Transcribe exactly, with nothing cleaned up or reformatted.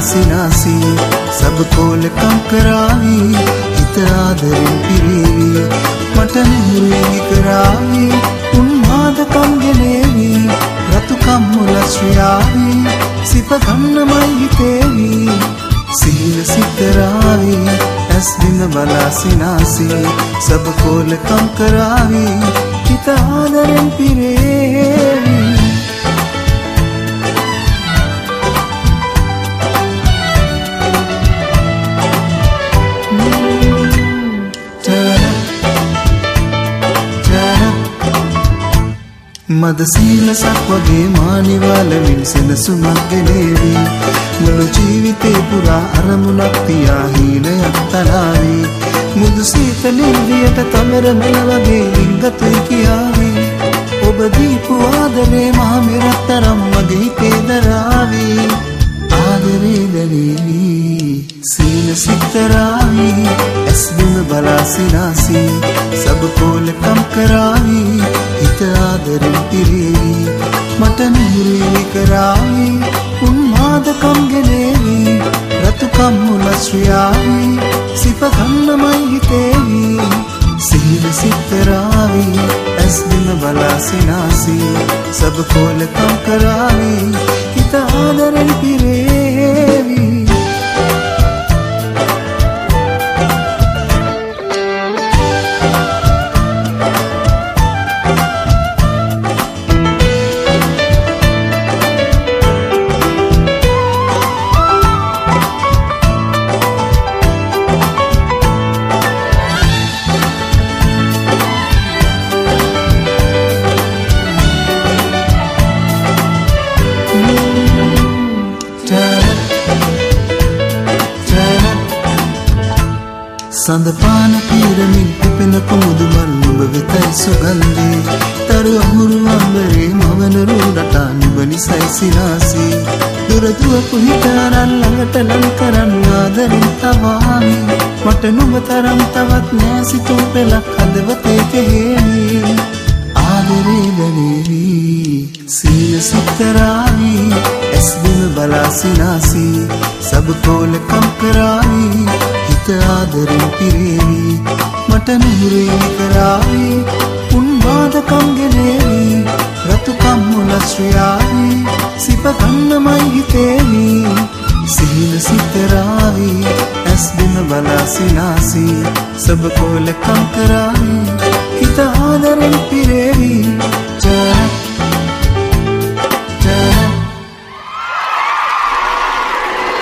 सिनासी सब कोल कम करावी हित आदरें पिरेवी मटन मुरली करावी उन्माद कम ගෙනේවි රතු කම්මුල ශ්‍රියාවි සිත ගන්නමයි හිතේවි සීල සිතරාවි ඇස් දින බලා සිනාසි සබ කෝල කම් කරාවි හිත ආදරෙන් පිරේවි මද සීලසක් වගේ මානිවලමින් සෙනසුමක් ගෙනේවි මුළු ජීවිතේ පුරා අරමුණක් තියා හීනයක් තලාවි මුදු සීතලින් වියට තමර මෙල වගේ ඉංගතුයි කියාවි ඔබ දීපු ආදරේ මහ මෙරතරම් මගේ හිතේ දරාවි ආදරේ දැනේවි සීල සිතරාවි ඇස් බිම බලා සිනාසි සබ කෝල කම් කරාවි හිත ආදරෙන් පිරේවි මට මුරලි කරාවි උන්මාද කම් ගෙනේවි රතු කම්මුල ශ්‍රියාවි සිප ගන්නමයි හිතේවි සීල සිතරාවි ඇස් බිම බලා සිනාසි සබ කෝල කම් කරාවි හිත ආදරෙන් පිරේවි සඳ පාන පීරමින් පිපෙන කුමුදු මල් නුඹ වෙතයි සුගන්ධේ තරු අහුරු අම්බරේ මවන රූඩටා නුඹ නිසයි සිනාසි දුර දුවපු හිත අරන් ළඟට ලං කරන් ආදරෙන් තවාමි මට නුඹ තරම් තවත් නෑ සිතුම් පෙලක් හදවතේ කෙහෙමි ආදරේ දැනේවි සීල සිතරාවි ඇස් බිම බලා සිනාසි සබ කෝල කම් කරාවි හිත ආදරෙන් පිරේවි මට මුරලි කරාවි උන්මාද කම් ගෙනේවි රතු කම්මුල ශ්‍රියාවි සිප ගන්නමයි හිතේවි සීල සිතරාවි ඇස් බිම බලා සිනාසි සබ කෝල කම් කරාවි